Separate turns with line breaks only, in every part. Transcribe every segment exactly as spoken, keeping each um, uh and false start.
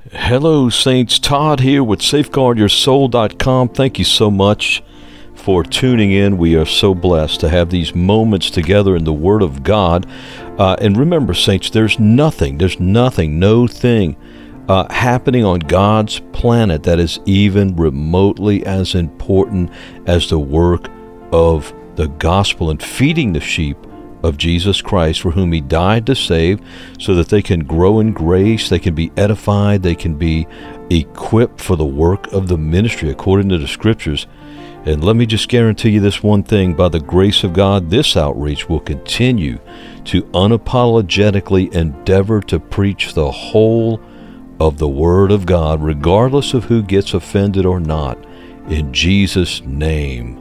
Hello, Saints. Todd here with Safeguard Your Soul dot com. Thank you so much for tuning in. We are so blessed to have these moments together in the Word of God. Uh, and remember, Saints, there's nothing, there's nothing, no thing uh, happening on God's planet that is even remotely as important as the work of the gospel and feeding the sheep of Jesus Christ, for whom he died to save, so that they can grow in grace, they can be edified, they can be equipped for the work of the ministry according to the Scriptures. And let me just guarantee you this one thing: by the grace of God, this outreach will continue to unapologetically endeavor to preach the whole of the Word of God, regardless of who gets offended or not, in Jesus' name.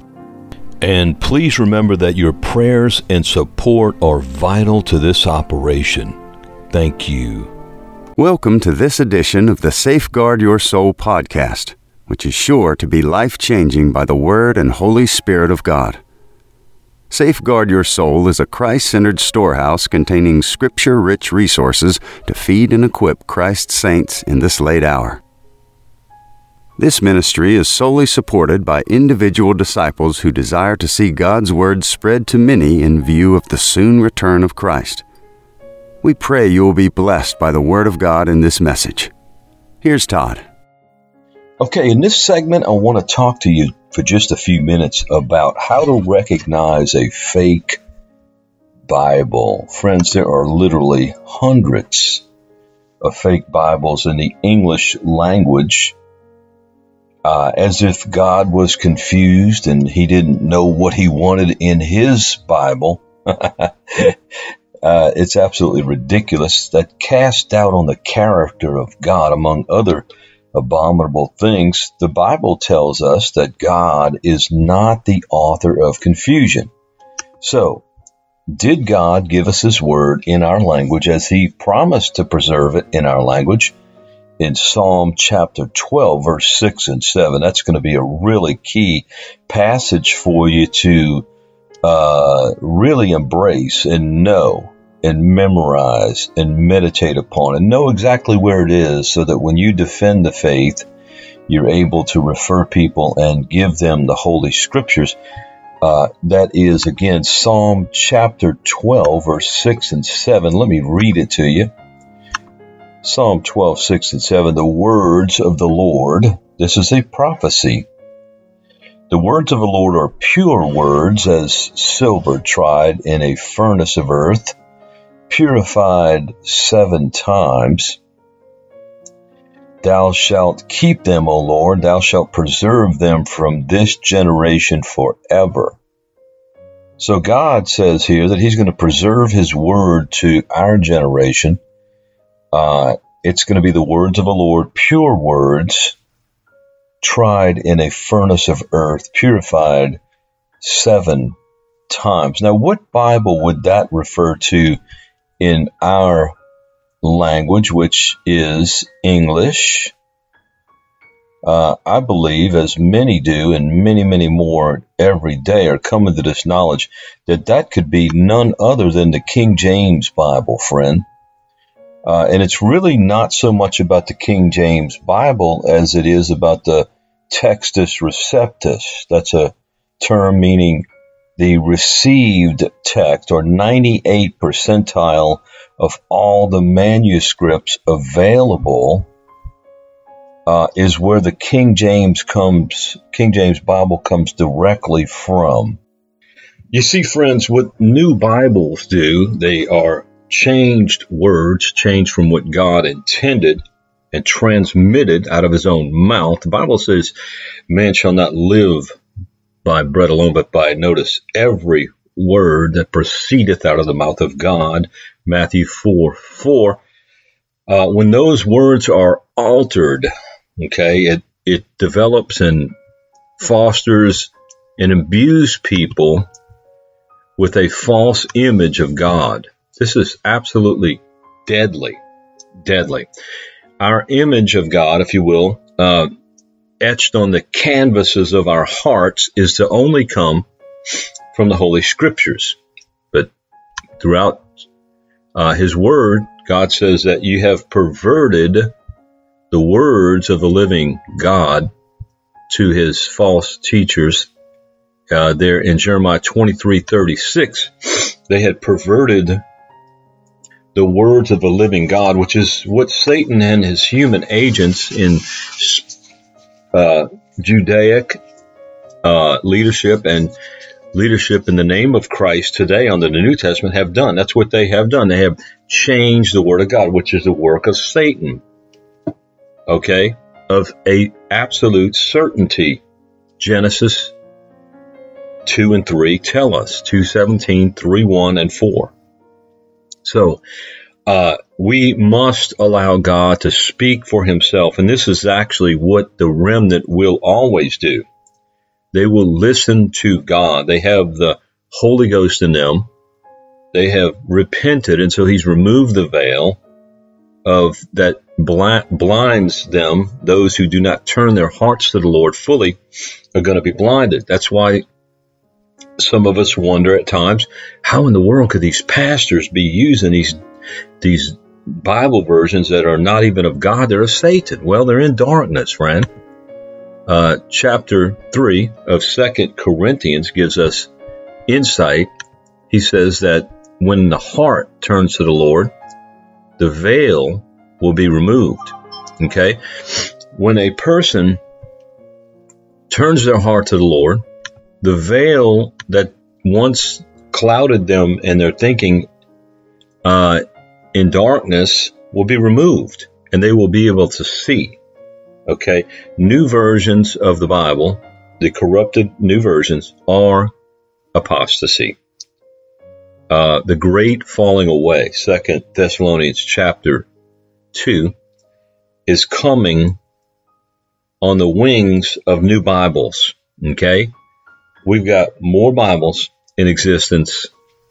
And please remember that your prayers and support are vital to this operation. Thank you.
Welcome to this edition of the Safeguard Your Soul podcast, which is sure to be life-changing by the Word and Holy Spirit of God. Safeguard Your Soul is a Christ-centered storehouse containing Scripture-rich resources to feed and equip Christ's saints in this late hour. This ministry is solely supported by individual disciples who desire to see God's Word spread to many in view of the soon return of Christ. We pray you will be blessed by the Word of God in this message. Here's Todd.
Okay, in this segment, I want to talk to you for just a few minutes about how to recognize a fake Bible. Friends, there are literally hundreds of fake Bibles in the English language. Uh, as if God was confused and he didn't know what he wanted in his Bible. uh, it's absolutely ridiculous. That casts doubt on the character of God, among other abominable things. The Bible tells us that God is not the author of confusion. So, did God give us his word in our language as he promised to preserve it in our language? In Psalm chapter twelve, verse six and seven. That's going to be a really key passage for you to uh, really embrace and know and memorize and meditate upon and know exactly where it is, so that when you defend the faith, you're able to refer people and give them the Holy Scriptures. Uh, that is, again, Psalm chapter twelve, verse six and seven. Let me read it to you. Psalm twelve, six and seven, the words of the Lord. This is a prophecy. The words of the Lord are pure words, as silver tried in a furnace of earth, purified seven times. Thou shalt keep them, O Lord, thou shalt preserve them from this generation forever. So God says here that he's going to preserve his word to our generation. Uh, it's going to be the words of the Lord, pure words, tried in a furnace of earth, purified seven times. Now, what Bible would that refer to in our language, which is English? Uh, I believe, as many do, and many, many more every day are coming to this knowledge, that that could be none other than the King James Bible, friend. Uh, and it's really not so much about the King James Bible as it is about the Textus Receptus. That's a term meaning the received text, or ninety-eight percentile of all the manuscripts available, uh, is where the King James comes, King James Bible comes directly from. You see, friends, what new Bibles do, they are changed words, changed from what God intended and transmitted out of his own mouth. The Bible says, man shall not live by bread alone, but by, notice, every word that proceedeth out of the mouth of God, Matthew four four. Uh, when those words are altered, okay, it, it develops and fosters and imbues people with a false image of God. This is absolutely deadly, deadly. Our image of God, if you will, uh, etched on the canvases of our hearts, is to only come from the Holy Scriptures. But throughout uh, His Word, God says that you have perverted the words of the living God to his false teachers. Uh, there in Jeremiah twenty-three thirty-six, they had perverted the words of the living God, which is what Satan and his human agents in uh, Judaic uh, leadership and leadership in the name of Christ today under the New Testament have done. That's what they have done. They have changed the Word of God, which is the work of Satan, okay, of a absolute certainty. Genesis two and three tell us, two seventeen, three one, and four. So uh, we must allow God to speak for himself, and this is actually what the remnant will always do. They will listen to God. They have the Holy Ghost in them. They have repented, and so he's removed the veil of that blind, blinds them. Those who do not turn their hearts to the Lord fully are going to be blinded. That's why some of us wonder at times, how in the world could these pastors be using these these Bible versions that are not even of God? They're of Satan. Well, they're in darkness, friend. Uh, chapter three of Second Corinthians gives us insight. He says that when the heart turns to the Lord, the veil will be removed. Okay? When a person turns their heart to the Lord, the veil that once clouded them and their thinking uh, in darkness will be removed, and they will be able to see. Okay, new versions of the Bible, the corrupted new versions, are apostasy. Uh, the great falling away, Second Thessalonians chapter two, is coming on the wings of new Bibles. Okay. We've got more Bibles in existence,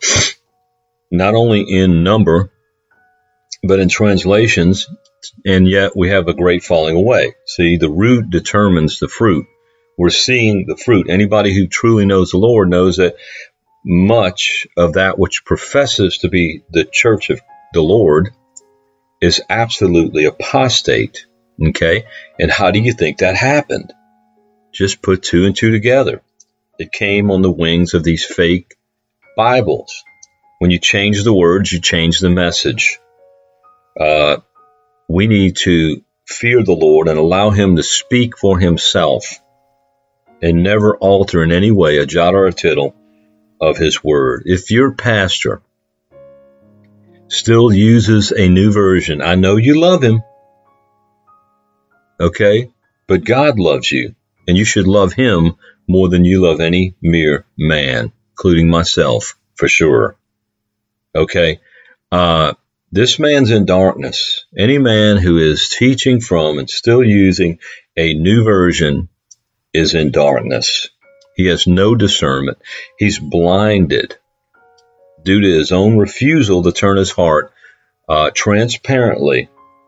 not only in number, but in translations, and yet we have a great falling away. See, the root determines the fruit. We're seeing the fruit. Anybody who truly knows the Lord knows that much of that which professes to be the church of the Lord is absolutely apostate. Okay? And how do you think that happened? Just put two and two together. It came on the wings of these fake Bibles. When you change the words, you change the message. Uh, we need to fear the Lord and allow him to speak for himself and never alter in any way a jot or a tittle of his word. If your pastor still uses a new version, I know you love him, okay? But God loves you, and you should love him more than you love any mere man, including myself, for sure. Okay? Uh, this man's in darkness. Any man who is teaching from and still using a new version is in darkness. He has no discernment. He's blinded due to his own refusal to turn his heart uh, transparently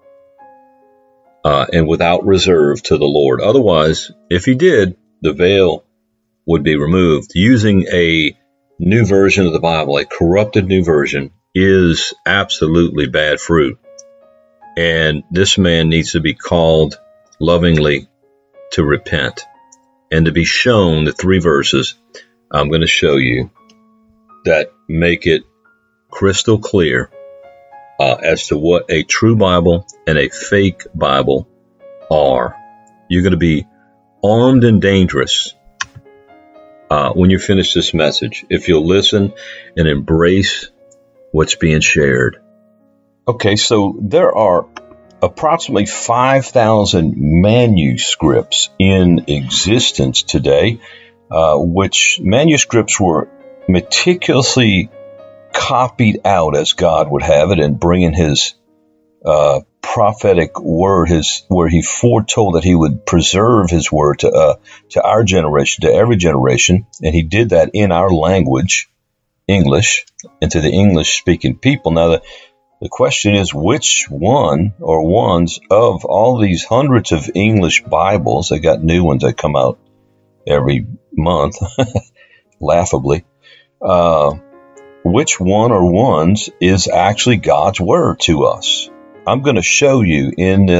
uh, and without reserve to the Lord. Otherwise, if he did, the veil would be removed. Using a new version of the Bible, a corrupted new version, is absolutely bad fruit. And this man needs to be called lovingly to repent and to be shown the three verses I'm going to show you that make it crystal clear uh, as to what a true Bible and a fake Bible are. You're going to be armed and dangerous Uh, when you finish this message, if you'll listen and embrace what's being shared. Okay, so there are approximately five thousand manuscripts in existence today, uh, which manuscripts were meticulously copied out as God would have it and bringing his uh, prophetic word, his where he foretold that he would preserve his word to uh, to our generation, to every generation, and he did that in our language, English, and to the English-speaking people. Now, the, the question is, which one or ones of all these hundreds of English Bibles, they got new ones that come out every month, laughably, uh, which one or ones is actually God's word to us? I'm going to show you in this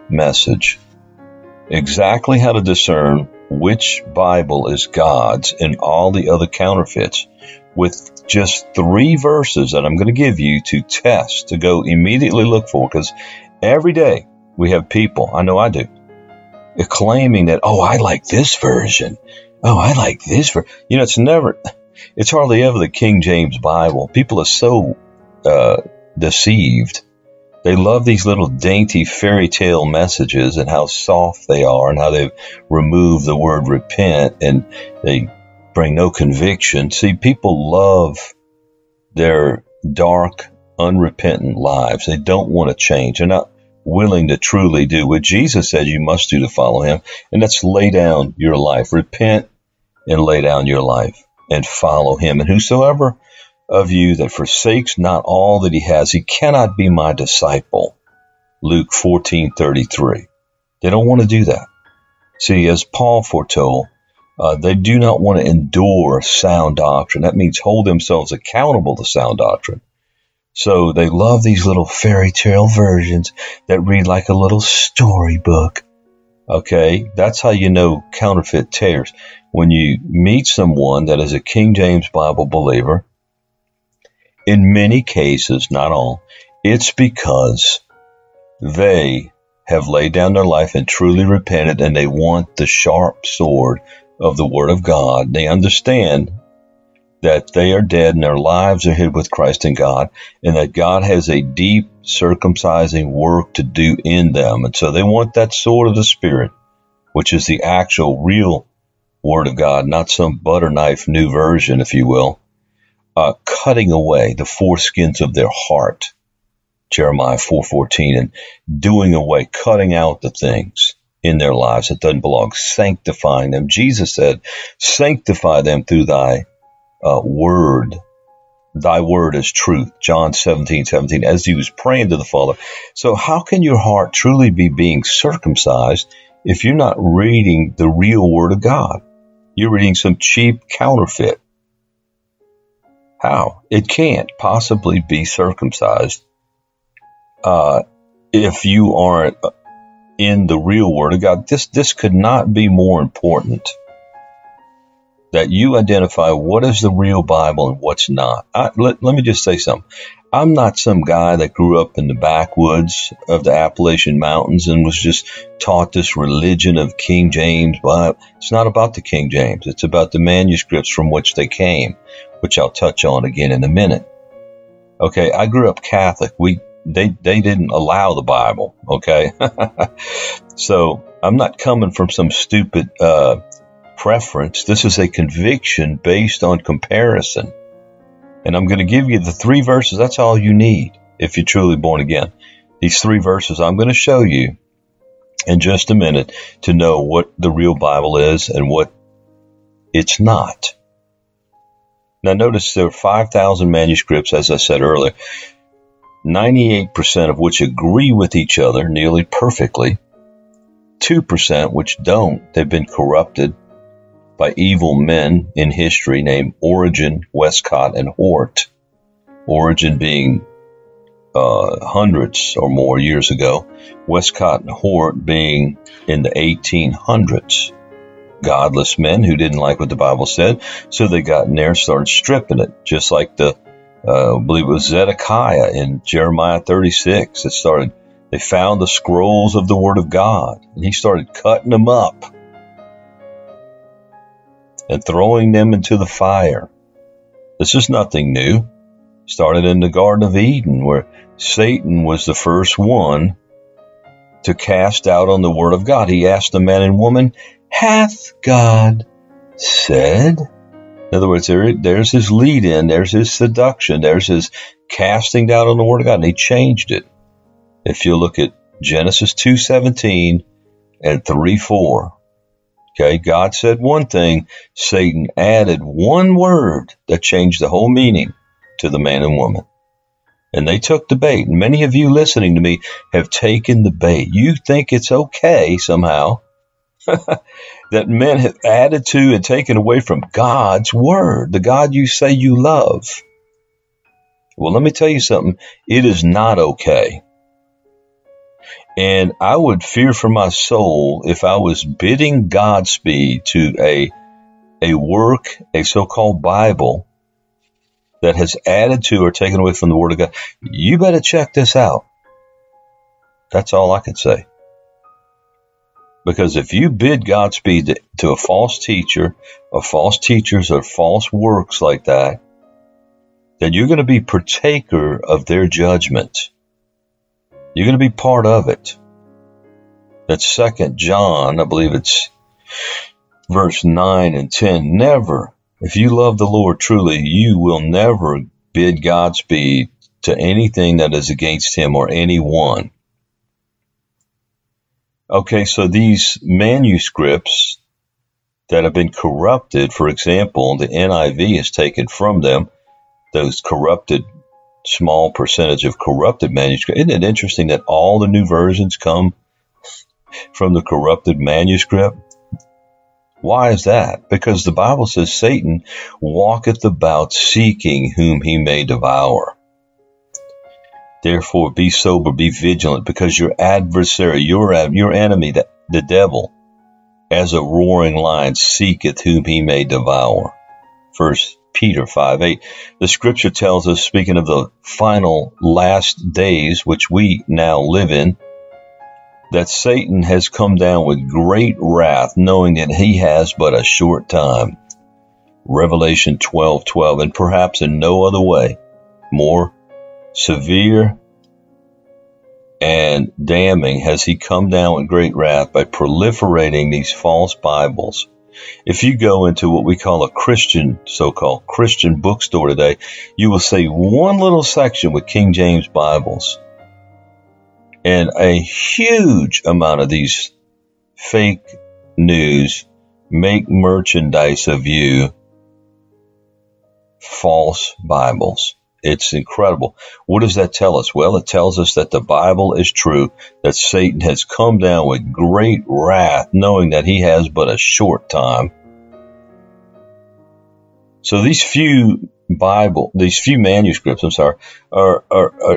message. Exactly how to discern which Bible is God's and all the other counterfeits, with just three verses that I'm going to give you to test, to go immediately look for, because every day we have people, I know I do, claiming that, oh, I like this version. Oh, I like this version. You know, it's never, it's hardly ever the King James Bible. People are so uh, deceived. They love these little dainty fairy tale messages and how soft they are and how they've removed the word repent and they bring no conviction. See, people love their dark, unrepentant lives. They don't want to change. They're not willing to truly do what Jesus said you must do to follow him, and that's lay down your life. Repent and lay down your life and follow him. And whosoever of you that forsakes not all that he has, he cannot be my disciple. Luke fourteen thirty-three. They don't want to do that. See, as Paul foretold, uh, they do not want to endure sound doctrine. That means hold themselves accountable to sound doctrine. So they love these little fairy tale versions that read like a little storybook. Okay, that's how you know counterfeit tares. When you meet someone that is a King James Bible believer, in many cases, not all, it's because they have laid down their life and truly repented, and they want the sharp sword of the Word of God. They understand that they are dead and their lives are hid with Christ in God, and that God has a deep circumcising work to do in them. And so they want that sword of the Spirit, which is the actual real Word of God, not some butter knife new version, if you will, uh, cutting away the foreskins of their heart, Jeremiah four fourteen, and doing away, cutting out the things in their lives that doesn't belong, sanctifying them. Jesus said, sanctify them through thy Uh, word, thy word is truth, John seventeen seventeen, as he was praying to the Father. So how can your heart truly be being circumcised if you're not reading the real Word of God? You're reading some cheap counterfeit. How? It can't possibly be circumcised uh, if you aren't in the real Word of God. This, this could not be more important, that you identify what is the real Bible and what's not. I, let, let me just say something. I'm not some guy that grew up in the backwoods of the Appalachian Mountains and was just taught this religion of King James Bible. It's not about the King James. It's about the manuscripts from which they came, which I'll touch on again in a minute. Okay, I grew up Catholic. We they they didn't allow the Bible. Okay, so I'm not coming from some stupid Uh, preference. This is a conviction based on comparison. And I'm going to give you the three verses. That's all you need if you're truly born again. These three verses I'm going to show you in just a minute to know what the real Bible is and what it's not. Now notice there are five thousand manuscripts, as I said earlier, ninety-eight percent of which agree with each other nearly perfectly, two percent which don't. They've been corrupted by evil men in history named Origen, Westcott, and Hort. Origen being uh, hundreds or more years ago, Westcott and Hort being in the eighteen hundreds. Godless men who didn't like what the Bible said, so they got in there and started stripping it, just like the, uh, I believe it was Zedekiah in Jeremiah thirty-six. It started, they found the scrolls of the Word of God, and he started cutting them up and throwing them into the fire. This is nothing new. Started in the Garden of Eden, where Satan was the first one to cast out on the Word of God. He asked the man and woman, hath God said? In other words, there, there's his lead in, there's his seduction, there's his casting down on the Word of God, and he changed it. If you look at Genesis two seventeen and three four, okay, God said one thing, Satan added one word that changed the whole meaning to the man and woman. And they took the bait. And many of you listening to me have taken the bait. You think it's okay somehow that men have added to and taken away from God's word, the God you say you love. Well, let me tell you something. It is not okay. And I would fear for my soul if I was bidding Godspeed to a, a work, a so-called Bible, that has added to or taken away from the Word of God. You better check this out. That's all I can say. Because if you bid Godspeed to, to a false teacher, or false teachers, or false works like that, then you're going to be partaker of their judgment. You're going to be part of it. That's Second John, I believe it's verse nine and ten. Never, if you love the Lord truly, you will never bid Godspeed to anything that is against him or anyone. Okay, so these manuscripts that have been corrupted, for example, the N I V is taken from them, those corrupted, small percentage of corrupted manuscripts. Isn't it interesting that all the new versions come from the corrupted manuscript? Why is that? Because the Bible says Satan walketh about seeking whom he may devour. Therefore, be sober, be vigilant, because your adversary, your, your enemy, the, the devil, as a roaring lion, seeketh whom he may devour. First Peter five eight. The scripture tells us, speaking of the final last days, which we now live in, that Satan has come down with great wrath, knowing that he has but a short time. Revelation twelve twelve, and perhaps in no other way more severe and damning has he come down with great wrath by proliferating these false Bibles. If you go into what we call a Christian, so-called Christian bookstore today, you will see one little section with King James Bibles and a huge amount of these fake news, make merchandise of you, false Bibles. It's incredible. What does that tell us? Well, it tells us that the Bible is true, that Satan has come down with great wrath, knowing that he has but a short time. So these few Bible, these few manuscripts, I'm sorry, are are are,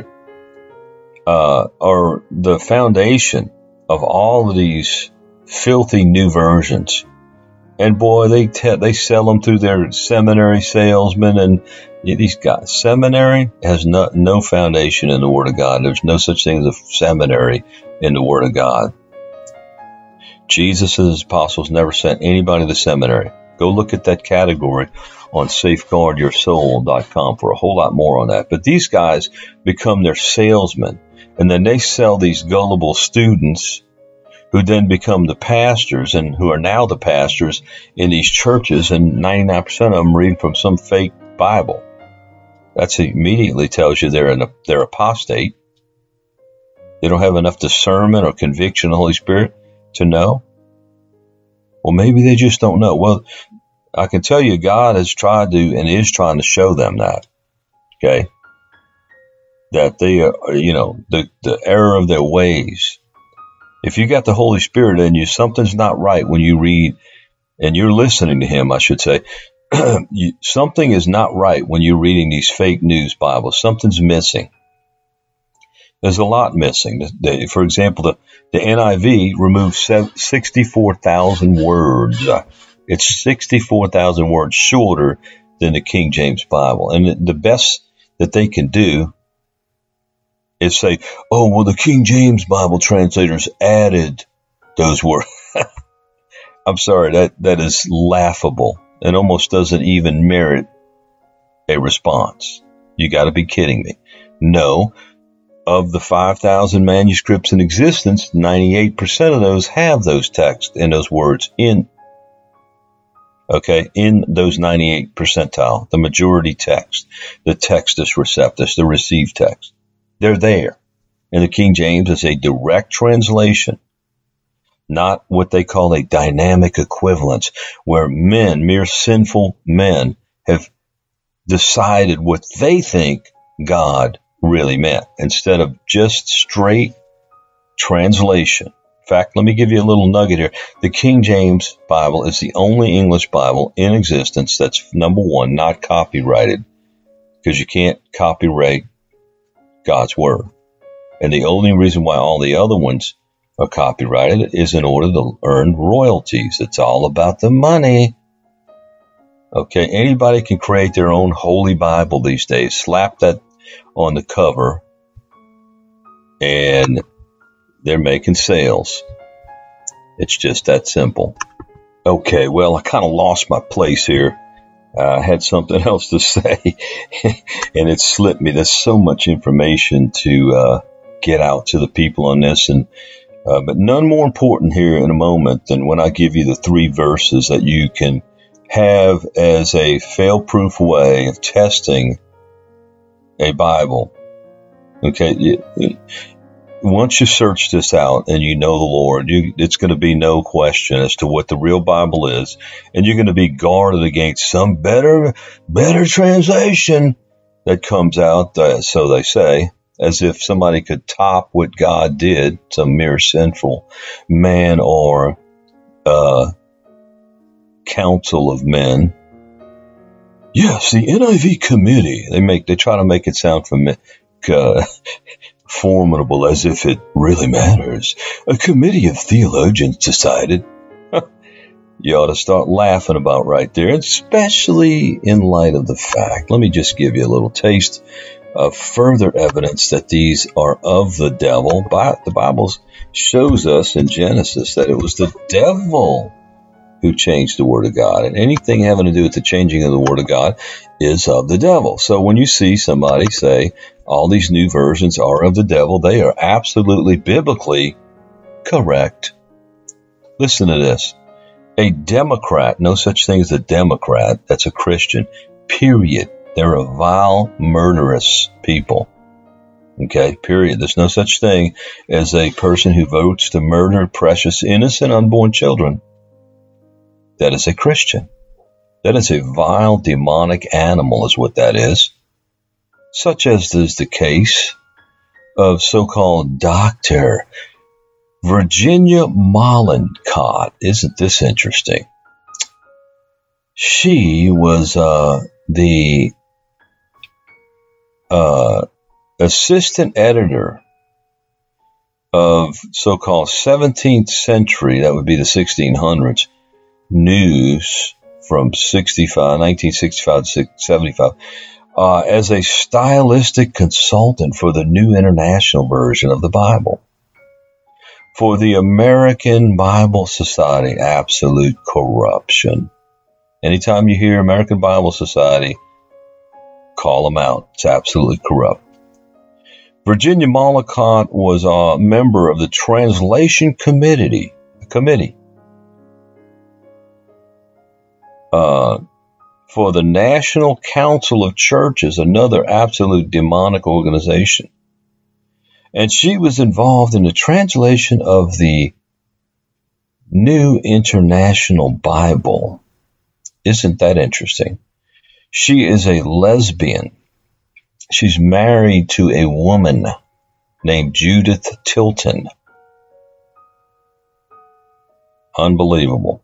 uh, are the foundation of all of these filthy new versions. And boy, they te- they sell them through their seminary salesmen, and these guys. Seminary has no, no foundation in the Word of God. There's no such thing as a seminary in the Word of God. Jesus and his apostles never sent anybody to seminary. Go look at that category on safeguard your soul dot com for a whole lot more on that. But these guys become their salesmen, and then they sell these gullible students who then become the pastors, and who are now the pastors in these churches, and ninety-nine percent of them read from some fake Bible. That immediately tells you they're, an, they're apostate. They don't have enough discernment or conviction of the Holy Spirit to know. Well, maybe they just don't know. Well, I can tell you God has tried to and is trying to show them that, okay, that they are, you know, the, the error of their ways. If you got the Holy Spirit in you, something's not right when you read, and you're listening to him, I should say. you, something is not right when you're reading these fake news Bibles. Something's missing. There's a lot missing. The, the, for example, the, the N I V removes sixty-four thousand words. Uh, it's sixty-four thousand words shorter than the King James Bible. And the, the best that they can do is say, oh, well, the King James Bible translators added those words. I'm sorry, that, that is laughable. It almost doesn't even merit a response. You got to be kidding me. No, of the five thousand manuscripts in existence, ninety-eight percent of those have those texts and those words in, okay, in those ninety-eight percentile, the majority text, the textus receptus, the received text. They're there. And the King James is a direct translation, not what they call a dynamic equivalence, where men, mere sinful men, have decided what they think God really meant, instead of just straight translation. In fact, let me give you a little nugget here. The King James Bible is the only English Bible in existence that's, number one, not copyrighted, because you can't copyright God's Word. And the only reason why all the other ones or copyrighted is in order to earn royalties. It's all about the money. Okay, anybody can create their own Holy Bible these days. Slap that on the cover, and they're making sales. It's just that simple. Okay, well, I kind of lost my place here. Uh, I had something else to say, and it slipped me. There's so much information to uh, get out to the people on this, and uh, but none more important here in a moment than when I give you the three verses that you can have as a fail-proof way of testing a Bible. Okay, once you search this out and you know the Lord, you, it's going to be no question as to what the real Bible is, and you're going to be guarded against some better, better translation that comes out, uh, so they say, as if somebody could top what God did, some mere sinful man or uh, council of men. Yes, the N I V committee. They make they try to make it sound fami- uh, formidable, as if it really matters. A committee of theologians decided. You ought to start laughing about right there, especially in light of the fact. Let me just give you a little taste of further evidence that these are of the devil. The Bible shows us in Genesis that it was the devil who changed the Word of God. And anything having to do with the changing of the Word of God is of the devil. So when you see somebody say all these new versions are of the devil, they are absolutely biblically correct. Listen to this. A Democrat, no such thing as a Democrat, that's a Christian, period. They're a vile, murderous people. Okay, period. There's no such thing as a person who votes to murder precious, innocent, unborn children. That is a Christian. That is a vile, demonic animal is what that is. Such as is the case of so-called Doctor Virginia Mollenkott. Isn't this interesting? She was uh, the uh, assistant editor of so-called seventeenth century, that would be the sixteen hundreds, news from sixty-five, nineteen sixty-five to seventy-five, uh, as a stylistic consultant for the New International Version of the Bible. For the American Bible Society, absolute corruption. Anytime you hear American Bible Society, call them out. It's absolutely corrupt. Virginia Mollenkott was a member of the Translation Committee. Committee. Uh, for the National Council of Churches, another absolute demonic organization. And she was involved in the translation of the New International Bible. Isn't that interesting? She is a lesbian. She's married to a woman named Judith Tilton. Unbelievable.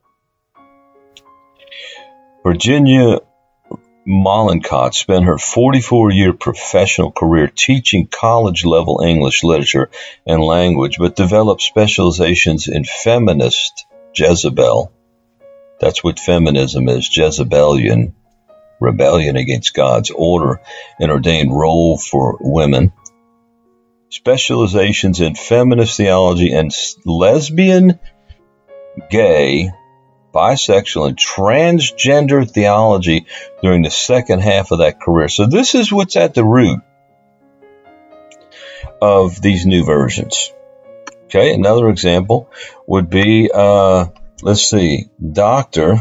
Virginia Mollenkott spent her forty-four-year professional career teaching college-level English literature and language, but developed specializations in feminist Jezebel. That's what feminism is, Jezebelian, rebellion against God's order and ordained role for women. Specializations in feminist theology and lesbian, gay, bisexual, and transgender theology during the second half of that career. So this is what's at the root of these new versions. Okay, another example would be, uh, let's see, Doctor,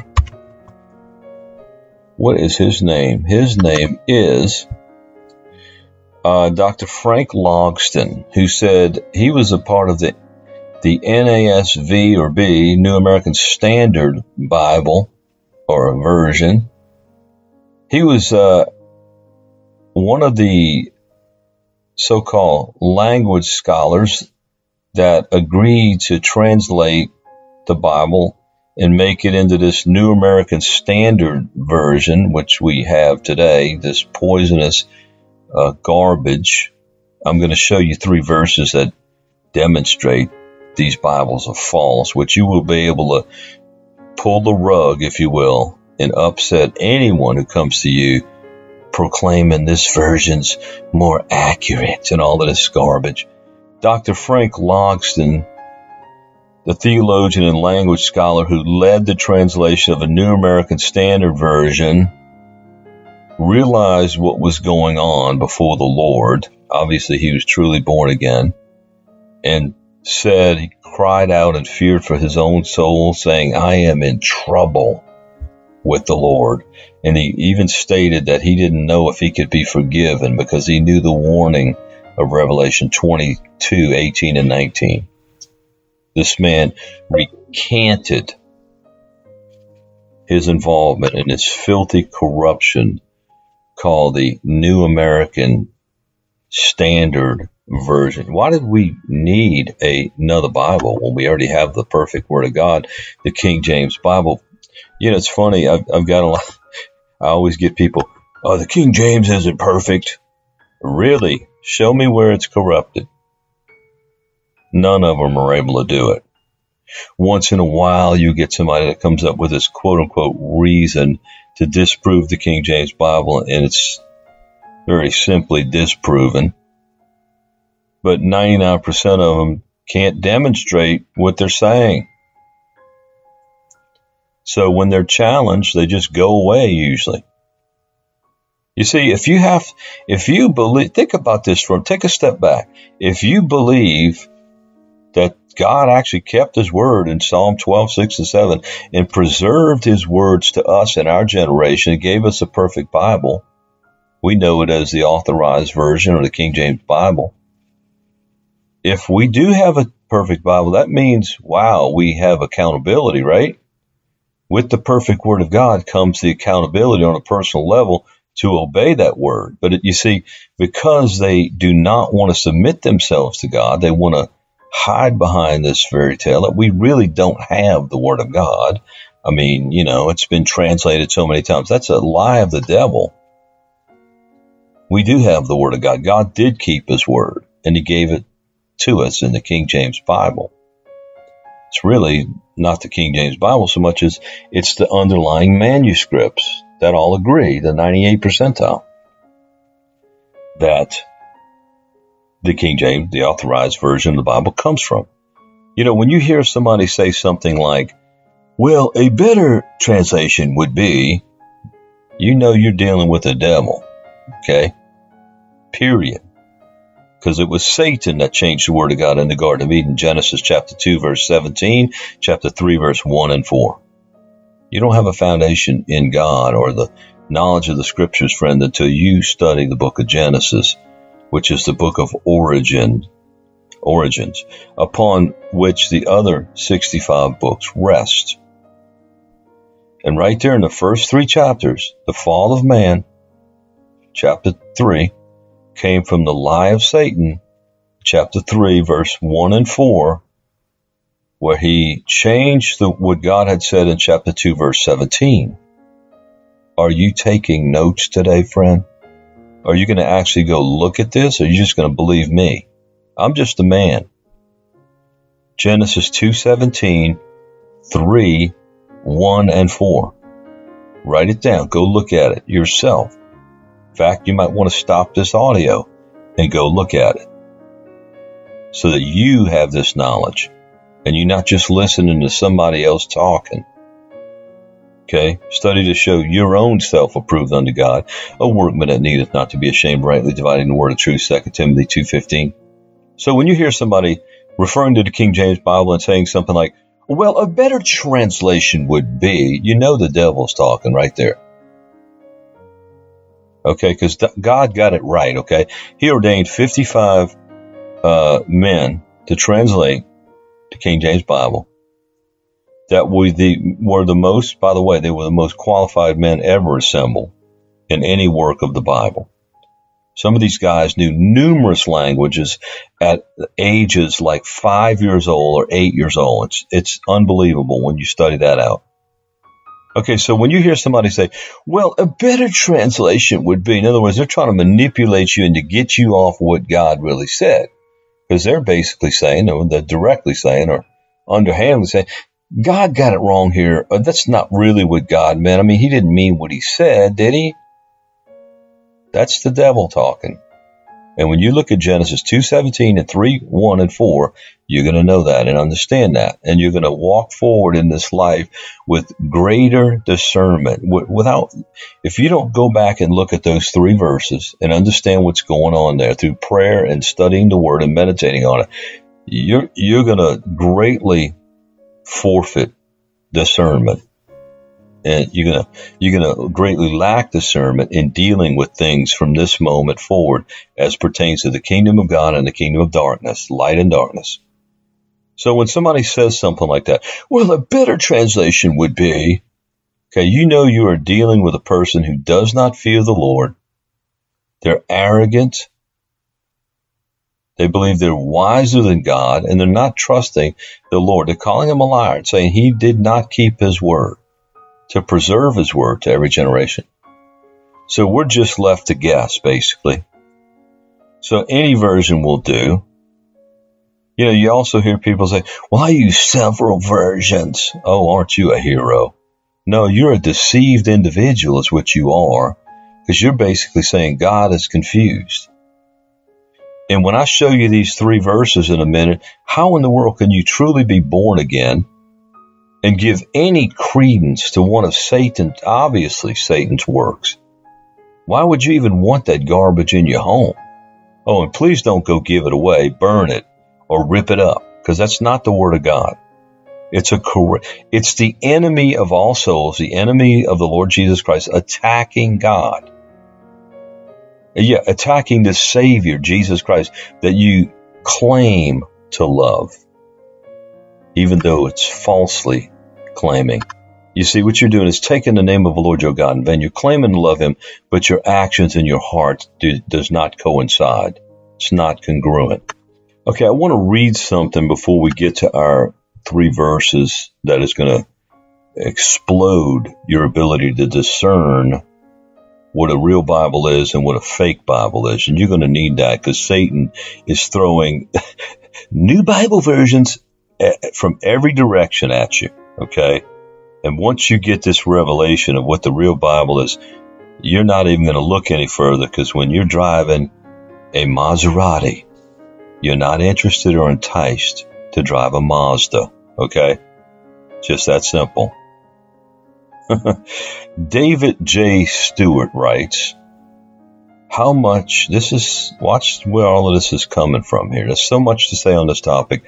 what is his name? His name is uh, Doctor Frank Logston, who said he was a part of the the N A S V or B, New American Standard Bible, or a version. He was uh, one of the so-called language scholars that agreed to translate the Bible and make it into this New American Standard Version, which we have today, this poisonous uh, garbage. I'm going to show you three verses that demonstrate these Bibles are false, which you will be able to pull the rug, if you will, and upset anyone who comes to you proclaiming this version's more accurate and all of this garbage. Doctor Frank Logsdon, the theologian and language scholar who led the translation of the New American Standard Version, realized what was going on before the Lord. Obviously, he was truly born again, and said he cried out and feared for his own soul, saying, I am in trouble with the Lord. And he even stated that he didn't know if he could be forgiven because he knew the warning of Revelation twenty-two, eighteen, and nineteen. This man recanted his involvement in this filthy corruption called the New American Standard Version. Why did we need a, another Bible when we already have the perfect Word of God, the King James Bible? You know, it's funny. I've, I've got a lot. I always get people, oh, the King James isn't perfect. Really? Show me where it's corrupted. None of them are able to do it. Once in a while, you get somebody that comes up with this quote-unquote reason to disprove the King James Bible, and it's very simply disproven. But ninety-nine percent of them can't demonstrate what they're saying. So when they're challenged, they just go away usually. You see, if you have, if you believe, think about this for, take a step back. If you believe that God actually kept his word in Psalm twelve, six and seven and preserved his words to us in our generation and gave us a perfect Bible, we know it as the Authorized Version or the King James Bible. If we do have a perfect Bible, that means, wow, we have accountability, right? With the perfect Word of God comes the accountability on a personal level to obey that Word. But it, you see, because they do not want to submit themselves to God, they want to hide behind this fairy tale that we really don't have the Word of God. I mean, you know, it's been translated so many times. That's a lie of the devil. We do have the Word of God. God did keep his Word, and he gave it to us in the King James Bible. It's really not the King James Bible so much as it's the underlying manuscripts that all agree, the ninety-eight percentile, that the King James, the Authorized Version of the Bible, comes from. You know, when you hear somebody say something like, well, a better translation would be, you know you're dealing with the devil, okay? Period. Because it was Satan that changed the Word of God in the Garden of Eden, Genesis chapter two, verse seventeen, chapter three, verse one and four. You don't have a foundation in God or the knowledge of the Scriptures, friend, until you study the book of Genesis, which is the book of origin, origins, upon which the other sixty-five books rest. And right there in the first three chapters, the fall of man, chapter three, came from the lie of Satan, chapter three, verse one and four, where he changed the, what God had said in chapter two, verse seventeen. Are you taking notes today, friend? Are you going to actually go look at this, or are you just going to believe me? I'm just a man. Genesis two seventeen, three, one, and four. Write it down. Go look at it yourself. In fact, you might want to stop this audio and go look at it so that you have this knowledge and you're not just listening to somebody else talking. Okay? Study to show your own self approved unto God, a workman that needeth not to be ashamed, rightly dividing the word of truth, Second Timothy two fifteen. So when you hear somebody referring to the King James Bible and saying something like, well, a better translation would be, you know the devil's talking right there. Okay, because God got it right, okay? He ordained fifty-five uh, men to translate the King James Bible that were the, were the most, by the way, they were the most qualified men ever assembled in any work of the Bible. Some of these guys knew numerous languages at ages like five years old or eight years old. It's, it's unbelievable when you study that out. Okay, so when you hear somebody say, well, a better translation would be, in other words, they're trying to manipulate you and to get you off what God really said. Because they're basically saying, or they're directly saying, or underhandedly saying, God got it wrong here. Uh, that's not really what God meant. I mean, he didn't mean what he said, did he? That's the devil talking. And when you look at Genesis two seventeen and three, one and four, you're going to know that and understand that. And you're going to walk forward in this life with greater discernment. Without, if you don't go back and look at those three verses and understand what's going on there through prayer and studying the word and meditating on it, you're, you're going to greatly forfeit discernment. And you're gonna you're gonna greatly lack discernment in dealing with things from this moment forward, as pertains to the kingdom of God and the kingdom of darkness, light and darkness. So when somebody says something like that, well, a better translation would be, okay, you know you are dealing with a person who does not fear the Lord. They're arrogant. They believe they're wiser than God, and they're not trusting the Lord. They're calling him a liar and saying he did not keep his word to preserve his word to every generation. So we're just left to guess, basically. So any version will do. You know, you also hear people say, well, I use several versions. Oh, aren't you a hero? No, you're a deceived individual is what you are, because you're basically saying God is confused. And when I show you these three verses in a minute, how in the world can you truly be born again and give any credence to one of Satan's, obviously Satan's works? Why would you even want that garbage in your home? Oh, and please don't go give it away, burn it, or rip it up, because that's not the word of God. It's a correct, it's the enemy of all souls, the enemy of the Lord Jesus Christ, attacking God. Yeah, attacking the Savior, Jesus Christ, that you claim to love, even though it's falsely claiming. You see, what you're doing is taking the name of the Lord your God in vain. You're claiming to love him, but your actions and your heart do, does not coincide. It's not congruent. Okay, I want to read something before we get to our three verses that is going to explode your ability to discern what a real Bible is and what a fake Bible is. And you're going to need that, because Satan is throwing new Bible versions from every direction at you. Okay. And once you get this revelation of what the real Bible is, you're not even going to look any further, because when you're driving a Maserati, you're not interested or enticed to drive a Mazda. Okay. Just that simple. David J. Stewart writes, how much, this is, watch where all of this is coming from here. There's so much to say on this topic.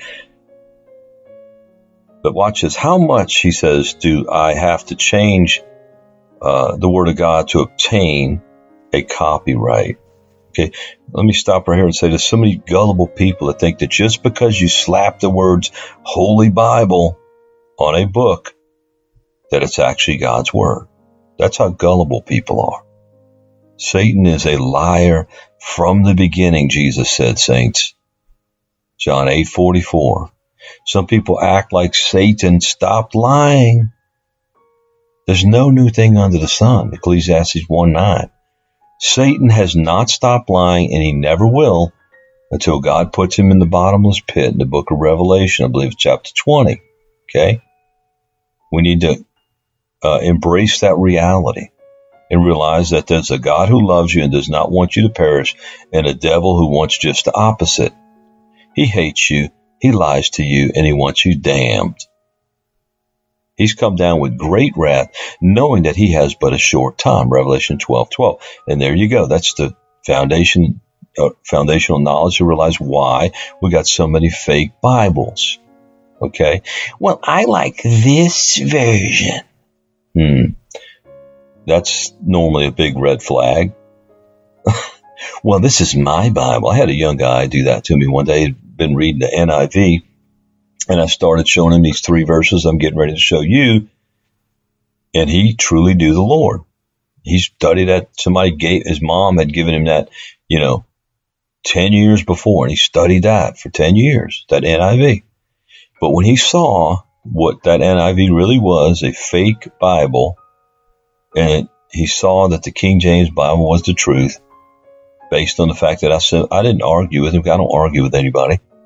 But watch this. How much, he says, do I have to change uh, the Word of God to obtain a copyright? Okay, let me stop right here and say there's so many gullible people that think that just because you slap the words Holy Bible on a book, that it's actually God's Word. That's how gullible people are. Satan is a liar from the beginning, Jesus said, saints. John eight forty-four. Some people act like Satan stopped lying. There's no new thing under the sun. Ecclesiastes one nine. Satan has not stopped lying, and he never will until God puts him in the bottomless pit in the book of Revelation. I believe it's chapter twenty. Okay? We need to uh, embrace that reality and realize that there's a God who loves you and does not want you to perish, and a devil who wants just the opposite. He hates you. He lies to you, and he wants you damned. He's come down with great wrath, knowing that he has but a short time. Revelation twelve twelve. And there you go. That's the foundation, uh, foundational knowledge to realize why we got so many fake Bibles. Okay? Well, I like this version. Hmm. That's normally a big red flag. Well, this is my Bible. I had a young guy do that to me one day. He'd been reading the N I V, and I started showing him these three verses I'm getting ready to show you, and he truly knew the Lord. He studied that. Somebody gave, his mom had given him that, you know, ten years before, and he studied that for ten years, that N I V. But when he saw what that N I V really was, a fake Bible, and he saw that the King James Bible was the truth, based on the fact that I said I didn't argue with him. I don't argue with anybody.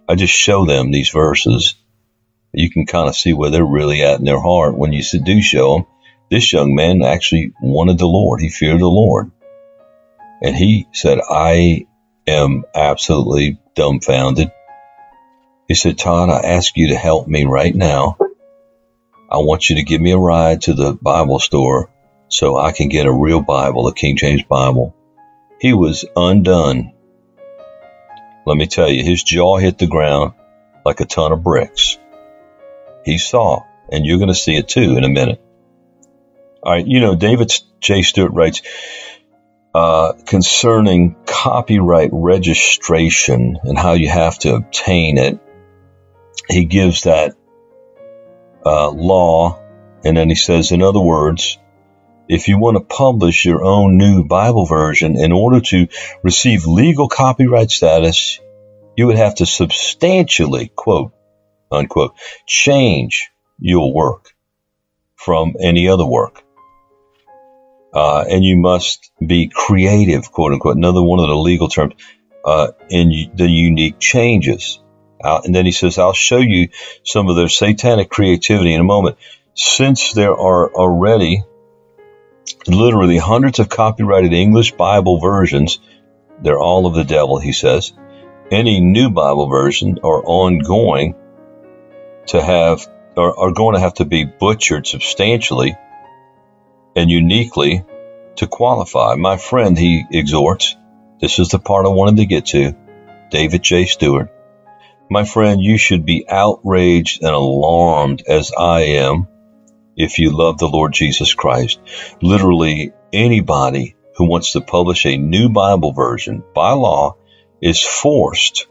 I just show them these verses. You can kind of see where they're really at in their heart when you do show them. This young man actually wanted the Lord. He feared the Lord. And he said, I am absolutely dumbfounded. He said, Todd, I ask you to help me right now. I want you to give me a ride to the Bible store so I can get a real Bible, a King James Bible. He was undone. Let me tell you, his jaw hit the ground like a ton of bricks. He saw, and you're going to see it too in a minute. All right, you know, David J. Stewart writes, uh, concerning copyright registration and how you have to obtain it. He gives that uh, law, and then he says, in other words, if you want to publish your own new Bible version, in order to receive legal copyright status, you would have to substantially, quote, unquote, change your work from any other work. Uh, and you must be creative, quote unquote, another one of the legal terms, uh, in the unique changes. Uh, and then he says, I'll show you some of their satanic creativity in a moment. Since there are already literally hundreds of copyrighted English Bible versions, they're all of the devil, he says. Any new Bible version are ongoing to have, or are going to have to be butchered substantially and uniquely to qualify. My friend, he exhorts, this is the part I wanted to get to, David J. Stewart. My friend, you should be outraged and alarmed as I am if you love the Lord Jesus Christ. Literally anybody who wants to publish a new Bible version by law is forced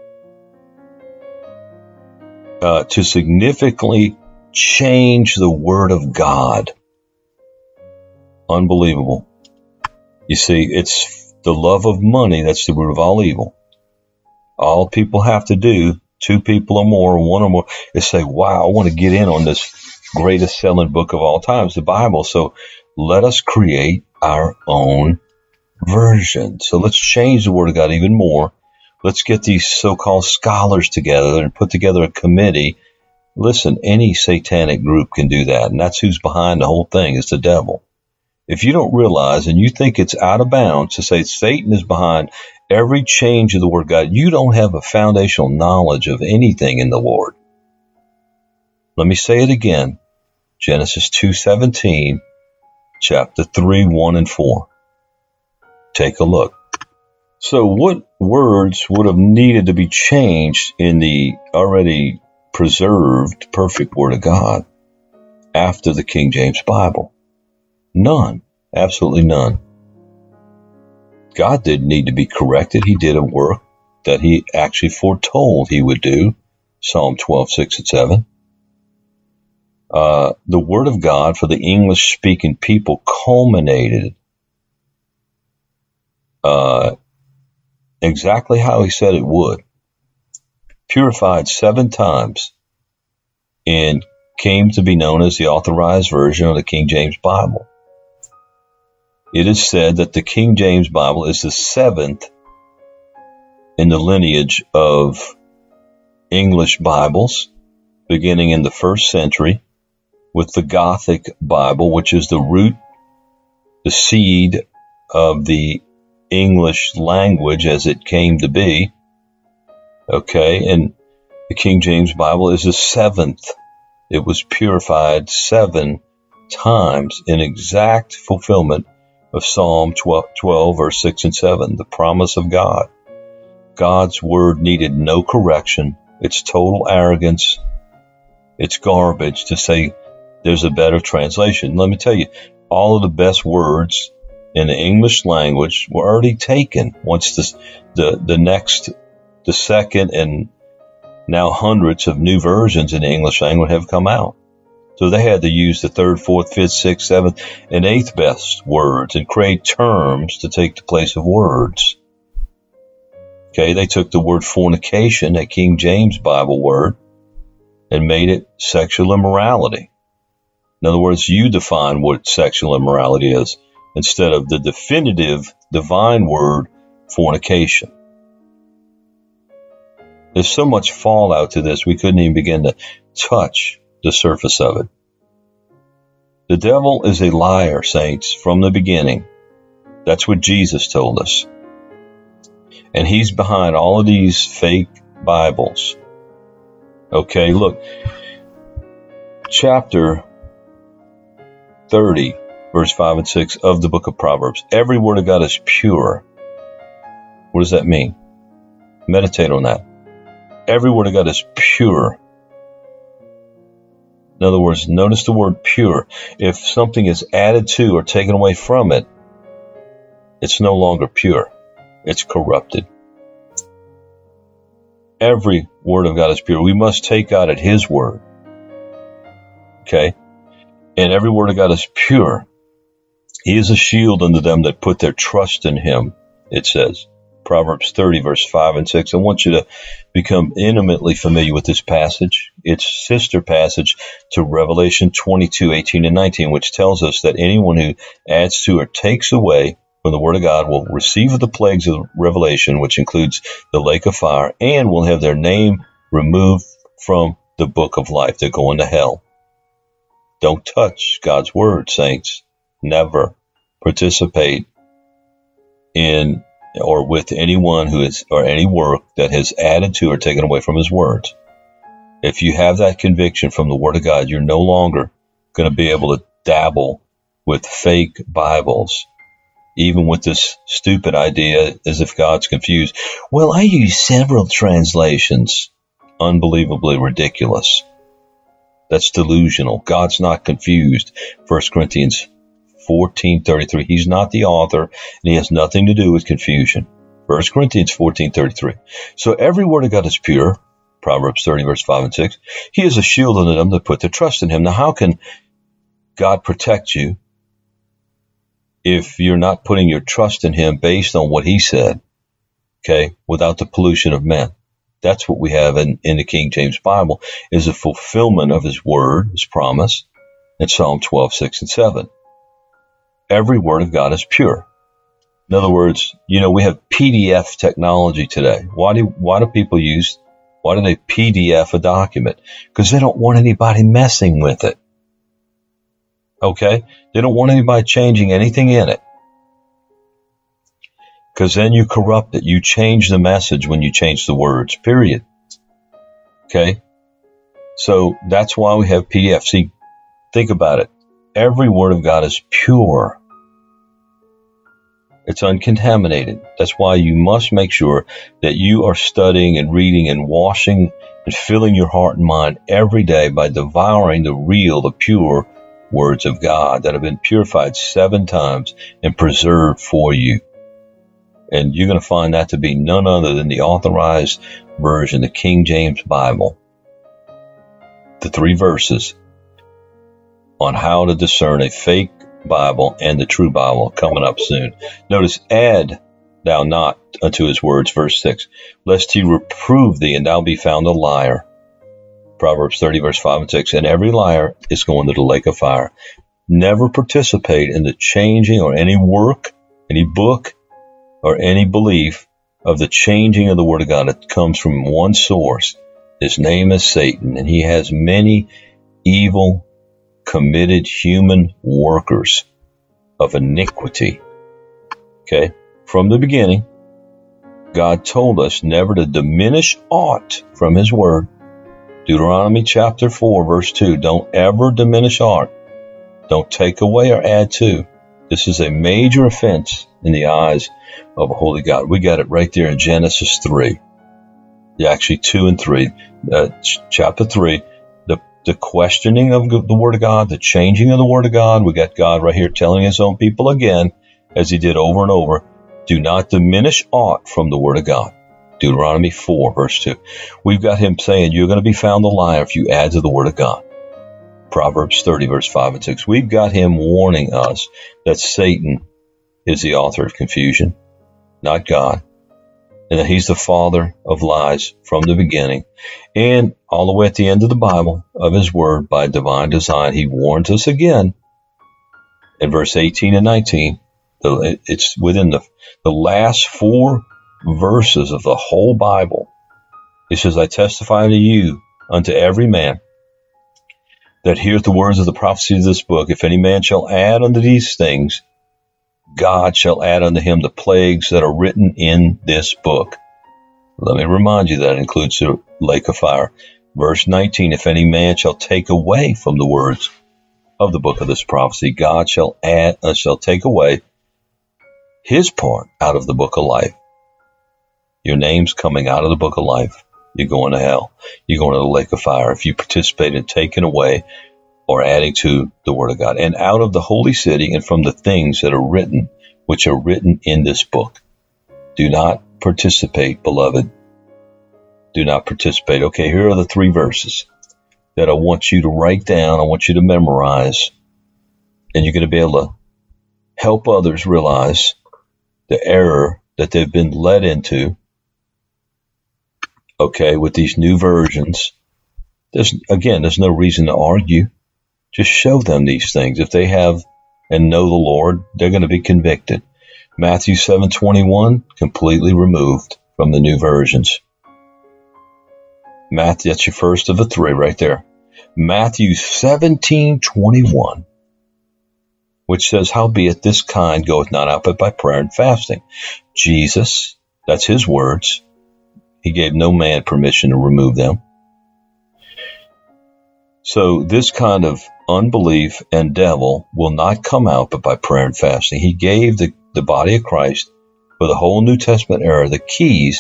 uh, to significantly change the Word of God. Unbelievable. You see, it's the love of money that's the root of all evil. All people have to do, two people or more, one or more, is say, wow, I want to get in on this greatest selling book of all times, the Bible. So let us create our own version. So let's change the Word of God even more. Let's get these so-called scholars together and put together a committee. Listen, any satanic group can do that, and that's who's behind the whole thing, is the devil. If you don't realize and you think it's out of bounds to say Satan is behind every change of the Word of God, you don't have a foundational knowledge of anything in the Lord. Let me say it again. Genesis two seventeen, chapter three, one and four. Take a look. So what words would have needed to be changed in the already preserved perfect Word of God after the King James Bible? None. Absolutely none. God didn't need to be corrected. He did a work that he actually foretold he would do. Psalm twelve, six and seven. Uh, the Word of God for the English-speaking people culminated uh, exactly how he said it would. Purified seven times and came to be known as the Authorized Version of the King James Bible. It is said that the King James Bible is the seventh in the lineage of English Bibles, beginning in the first century with the Gothic Bible, which is the root, the seed of the English language as it came to be. Okay, and the King James Bible is the seventh. It was purified seven times in exact fulfillment of Psalm twelve, verse six and seven, the promise of God. God's word needed no correction. It's total arrogance. It's garbage to say there's a better translation. Let me tell you, all of the best words in the English language were already taken once the, the, the next, the second, and now hundreds of new versions in the English language have come out. So they had to use the third, fourth, fifth, sixth, seventh, and eighth best words and create terms to take the place of words. Okay, they took the word fornication, that King James Bible word, and made it sexual immorality. In other words, you define what sexual immorality is instead of the definitive divine word fornication. There's so much fallout to this, we couldn't even begin to touch the surface of it. The devil is a liar, saints, from the beginning. That's what Jesus told us. And he's behind all of these fake Bibles. Okay, look. Chapter thirty, verse five and six of the book of Proverbs. Every word of God is pure. What does that mean? Meditate on that. Every word of God is pure. In other words, notice the word pure. If something is added to or taken away from it, it's no longer pure. It's corrupted. Every word of God is pure. We must take God at His word. Okay? And every word of God is pure. He is a shield unto them that put their trust in Him, it says. Proverbs thirty, verse five and six. I want you to become intimately familiar with this passage. It's sister passage to Revelation twenty-two, eighteen and nineteen, which tells us that anyone who adds to or takes away from the Word of God will receive the plagues of Revelation, which includes the lake of fire, and will have their name removed from the book of life. They're going to hell. Don't touch God's Word, saints. Never participate in or with anyone who is, or any work that has added to or taken away from His words. If you have that conviction from the Word of God, you're no longer going to be able to dabble with fake Bibles, even with this stupid idea as if God's confused. Well, I use several translations. Unbelievably ridiculous. That's delusional. God's not confused. First Corinthians fourteen thirty-three. He's not the author, and He has nothing to do with confusion. First Corinthians fourteen thirty-three. So every word of God is pure. Proverbs thirty, verse five and six. He is a shield unto them that put their trust in Him. Now, how can God protect you if you're not putting your trust in Him based on what He said? Okay, without the pollution of men. That's what we have in, in the King James Bible, is a fulfillment of His word, His promise, in Psalm twelve, six and seven. Every word of God is pure. In other words, you know, we have P D F technology today. Why do why do people use, why do they P D F a document? Because they don't want anybody messing with it. Okay? They don't want anybody changing anything in it. Because then you corrupt it. You change the message when you change the words, period. Okay? So that's why we have P D F. See, think about it. Every word of God is pure. It's uncontaminated. That's why you must make sure that you are studying and reading and washing and filling your heart and mind every day by devouring the real, the pure words of God that have been purified seven times and preserved for you. And you're going to find that to be none other than the authorized version, the King James Bible. The three verses on how to discern a fake Bible and the true Bible coming up soon. Notice, add thou not unto His words, verse six, lest He reprove thee and thou be found a liar. Proverbs thirty, verse five and six, and every liar is going to the lake of fire. Never participate in the changing or any work, any book, or any belief of the changing of the Word of God. It comes from one source. His name is Satan, and he has many evil, committed human workers of iniquity. Okay? From the beginning, God told us never to diminish aught from His Word. Deuteronomy chapter four, verse two. Don't ever diminish aught. Don't take away or add to. This is a major offense in the eyes of a holy God. We got it right there in Genesis three. Yeah, actually two and three. Uh, ch- chapter three. The, the questioning of the Word of God, the changing of the Word of God. We got God right here telling His own people again, as He did over and over, do not diminish aught from the Word of God. Deuteronomy four, verse two. We've got Him saying, you're going to be found a liar if you add to the Word of God. Proverbs thirty, verse five and six. We've got Him warning us that Satan is the author of confusion, not God, and that he's the father of lies from the beginning. And all the way at the end of the Bible, of His Word, by divine design, He warns us again in verse eighteen and nineteen. It's within the, the last four verses of the whole Bible. He says, I testify unto you, unto every man that heareth the words of the prophecy of this book, if any man shall add unto these things, God shall add unto him the plagues that are written in this book. Let me remind you that includes the lake of fire. Verse nineteen, if any man shall take away from the words of the book of this prophecy, God shall add, uh, shall take away his part out of the book of life. Your name's coming out of the book of life. You're going to hell. You're going to the lake of fire if you participate in taking away or adding to the word of God. And out of the holy city and from the things that are written, which are written in this book. Do not participate, beloved. Do not participate. Okay, here are the three verses that I want you to write down. I want you to memorize. And you're going to be able to help others realize the error that they've been led into. Okay, with these new versions. There's, again, there's no reason to argue. Just show them these things. If they have and know the Lord, they're going to be convicted. Matthew seven twenty-one, completely removed from the new versions. Matthew, that's your first of the three right there. Matthew seventeen twenty-one, which says, howbeit this kind goeth not out but by prayer and fasting. Jesus, that's his words. He gave no man permission to remove them. So this kind of unbelief and devil will not come out but by prayer and fasting. He gave the, the body of Christ for the whole New Testament era the keys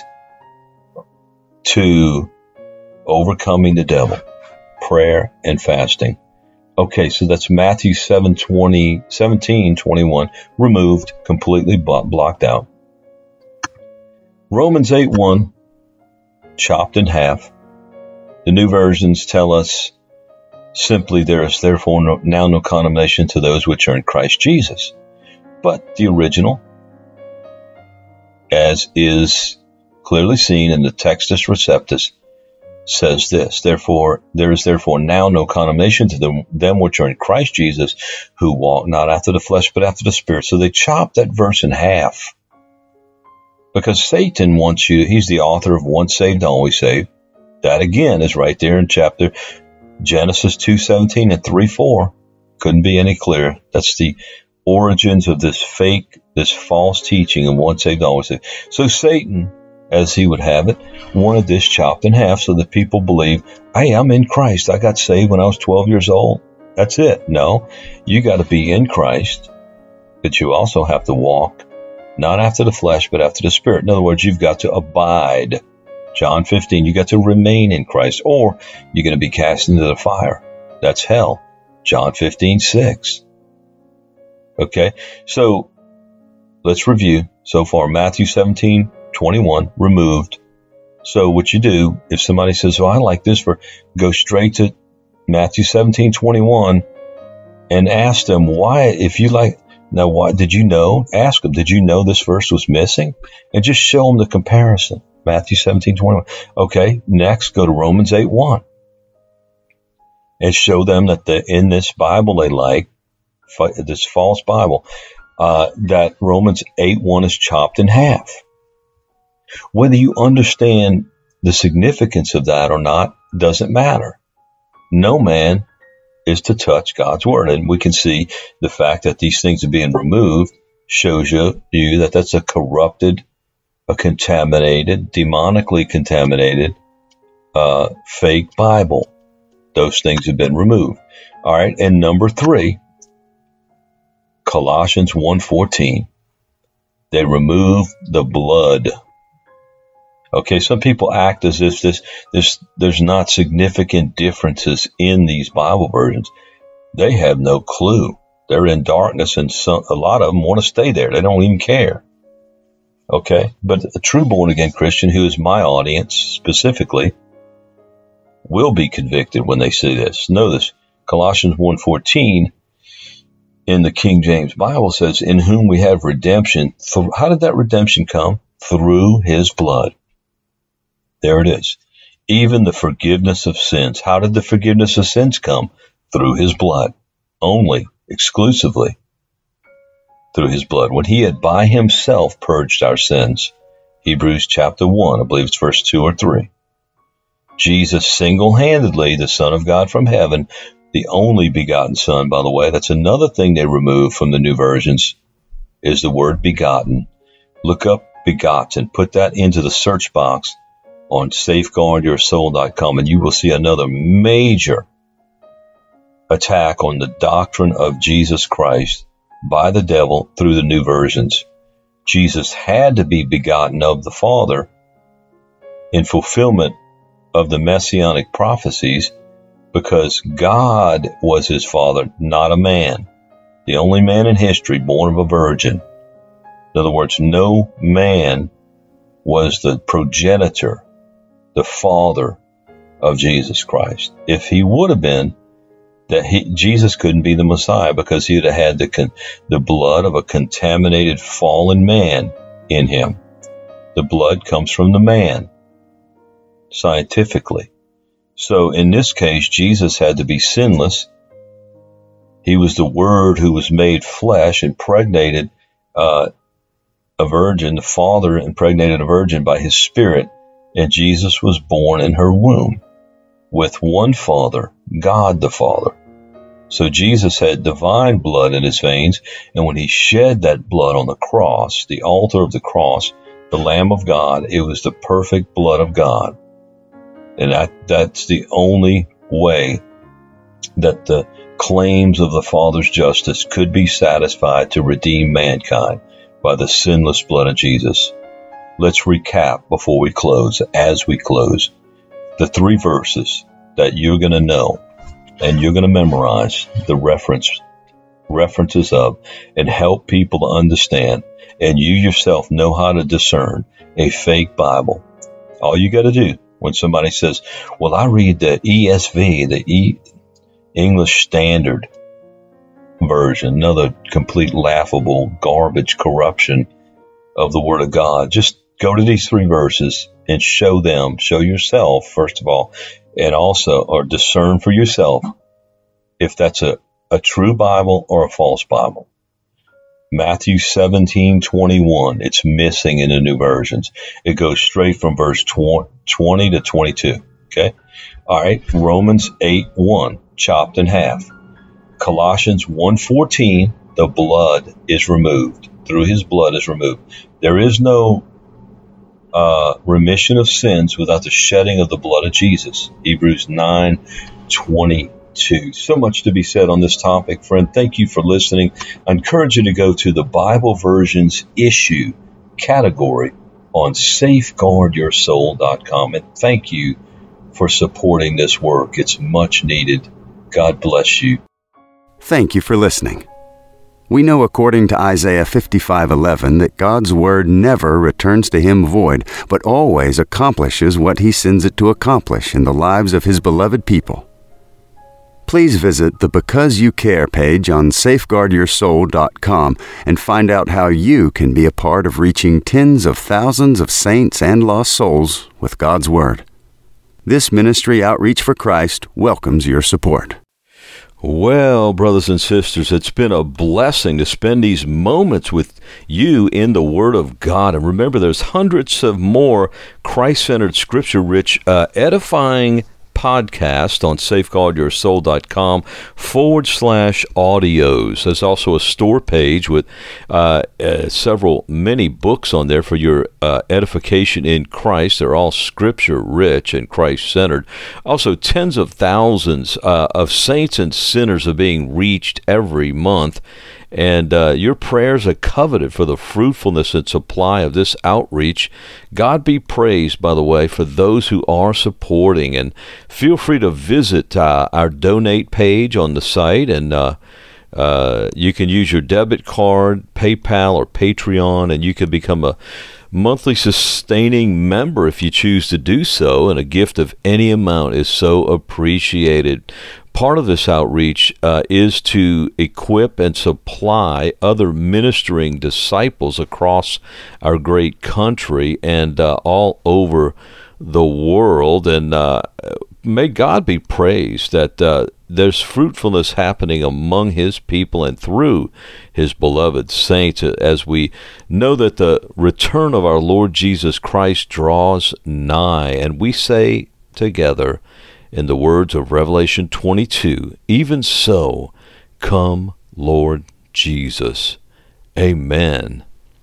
to overcoming the devil, prayer and fasting. Okay, so that's Matthew seven twenty, seventeen twenty-one, removed, completely blocked out. Romans eight one, chopped in half. The new versions tell us simply, there is therefore no, now no condemnation to those which are in Christ Jesus. But the original, as is clearly seen in the Textus Receptus, says this, therefore, there is therefore now no condemnation to them, them which are in Christ Jesus, who walk not after the flesh, but after the Spirit. So they chopped that verse in half. Because Satan wants you, he's the author of once saved, always saved. That again is right there in chapter Genesis two seventeen and three four. Couldn't be any clearer. That's the origins of this fake, this false teaching of once saved, always saved. So Satan, as he would have it, wanted this chopped in half so that people believe, hey, I'm in Christ. I got saved when I was twelve years old. That's it. No, you got to be in Christ, but you also have to walk not after the flesh, but after the Spirit. In other words, you've got to abide. John fifteen, you got to remain in Christ, or you're going to be cast into the fire. That's hell. John fifteen six. Okay, so let's review so far. Matthew seventeen twenty-one, removed. So what you do, if somebody says, well, I like this verse, go straight to Matthew seventeen twenty-one and ask them why, if you like, now why, did you know, ask them, did you know this verse was missing? And just show them the comparison. Matthew seventeen twenty-one. Okay, next go to Romans eight one. And show them that the, in this Bible they like, this false Bible, uh, that Romans eight one is chopped in half. Whether you understand the significance of that or not doesn't matter. No man is to touch God's word. And we can see the fact that these things are being removed shows you, you that that's a corrupted, a contaminated, demonically contaminated, uh, fake Bible. Those things have been removed. All right. And number three, Colossians one fourteen. They remove the blood. Okay, some people act as if this, this, there's not significant differences in these Bible versions. They have no clue. They're in darkness, and some, a lot of them want to stay there. They don't even care. Okay, but a true born-again Christian, who is my audience specifically, will be convicted when they see this. Notice, Colossians one fourteen in the King James Bible says, in whom we have redemption. How did that redemption come? Through his blood. There it is. Even the forgiveness of sins. How did the forgiveness of sins come? Through his blood. Only, exclusively, through his blood. When he had by himself purged our sins. Hebrews chapter one, I believe it's verse two or three. Jesus single-handedly, the Son of God from heaven, the only begotten Son, by the way. That's another thing they removed from the new versions, is the word begotten. Look up begotten. Put that into the search box on safeguard your soul dot com, and you will see another major attack on the doctrine of Jesus Christ by the devil through the new versions. Jesus had to be begotten of the Father in fulfillment of the messianic prophecies, because God was his father, not a man. The only man in history born of a virgin. In other words, no man was the progenitor, the father of Jesus Christ. If he would have been, that he, Jesus couldn't be the Messiah, because he would have had the, con, the blood of a contaminated fallen man in him. The blood comes from the man, scientifically. So in this case, Jesus had to be sinless. He was the Word who was made flesh, impregnated uh, a virgin. The Father impregnated a virgin by his Spirit, and Jesus was born in her womb with one Father, God the Father. So Jesus had divine blood in his veins, and when he shed that blood on the cross, the altar of the cross, the Lamb of God, it was the perfect blood of God. And that, that's the only way that the claims of the Father's justice could be satisfied to redeem mankind, by the sinless blood of Jesus. Let's recap before we close, as we close, the three verses that you're going to know and you're going to memorize the reference references of, and help people to understand, and you yourself know how to discern a fake Bible. All you got to do when somebody says, well, I read the E S V, the e- English Standard Version, another complete laughable garbage corruption of the Word of God. Just go to these three verses and show them, show yourself, first of all, and also, or discern for yourself if that's a, a true Bible or a false Bible. Matthew seventeen twenty-one, it's missing in the new versions. It goes straight from verse twenty to twenty-two. Okay? All right. Romans eight one, chopped in half. Colossians one fourteen, the blood is removed. Through his blood is removed. There is no uh, remission of sins without the shedding of the blood of Jesus. Hebrews nine twenty-two. So much to be said on this topic, friend. Thank you for listening. I encourage you to go to the Bible Versions issue category on safeguard your soul dot com, and thank you for supporting this work. It's much needed. God bless you.
Thank you for listening. We know according to Isaiah fifty-five eleven that God's Word never returns to him void, but always accomplishes what he sends it to accomplish in the lives of his beloved people. Please visit the Because You Care page on safeguard your soul dot com and find out how you can be a part of reaching tens of thousands of saints and lost souls with God's Word. This ministry, Outreach for Christ, welcomes your support.
Well, brothers and sisters, it's been a blessing to spend these moments with you in the Word of God. And remember, there's hundreds of more Christ-centered, Scripture-rich, uh, edifying podcast on safeguard your soul dot com forward slash audios. There's also a store page with uh, uh, several, many books on there for your uh, edification in Christ. They're all scripture rich and Christ centered. Also, tens of thousands uh, of saints and sinners are being reached every month. And uh, your prayers are coveted for the fruitfulness and supply of this outreach. God be praised, by the way, for those who are supporting. And feel free to visit uh, our donate page on the site. And uh, uh, you can use your debit card, PayPal, or Patreon, and you can become a monthly sustaining member if you choose to do so. And a gift of any amount is so appreciated. Part of this outreach uh, is to equip and supply other ministering disciples across our great country and uh, all over the world. And uh, may God be praised that uh, there's fruitfulness happening among his people and through his beloved saints, as we know that the return of our Lord Jesus Christ draws nigh. And we say, together in the words of Revelation twenty-two, even so, come, Lord Jesus. Amen.